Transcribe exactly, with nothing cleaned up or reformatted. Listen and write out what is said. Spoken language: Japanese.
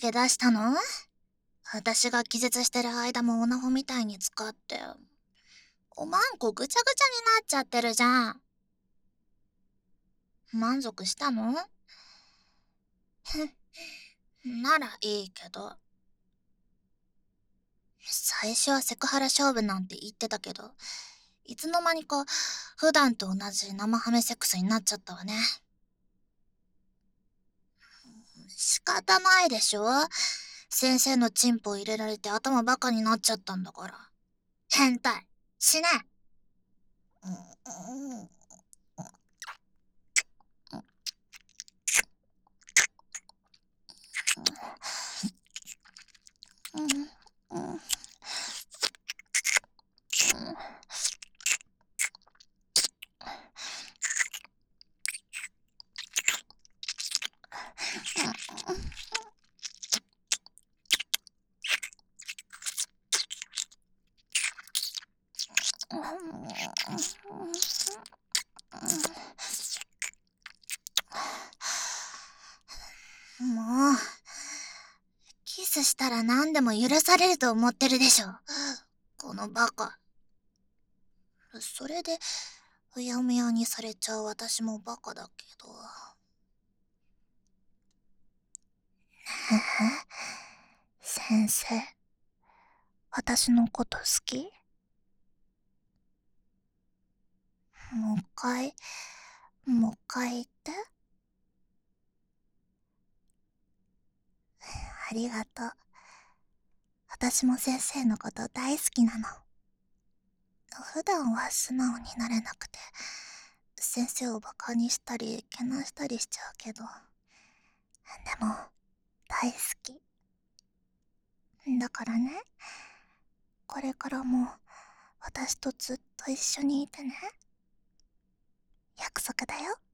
け出したの？私が気絶してる間もオナホみたいに使って。おまんこぐちゃぐちゃになっちゃってるじゃん。満足したの？ならいいけど。最初はセクハラ勝負なんて言ってたけど、いつの間にか普段と同じ生ハメセックスになっちゃったわね。仕方ないでしょ。先生のチンポ入れられて頭バカになっちゃったんだから。変態。死ね。もう、キスしたら何でも許されると思ってるでしょ。このバカ。それで、うやむやにされちゃう私もバカだけど。先生、私のこと好き？もう一回、もう一回言って。ありがとう。私も先生のこと大好きなの。普段は素直になれなくて、先生をバカにしたり、けなしたりしちゃうけど、でも、大好き。だからね、これからも、私とずっと一緒にいてね。約束だよ。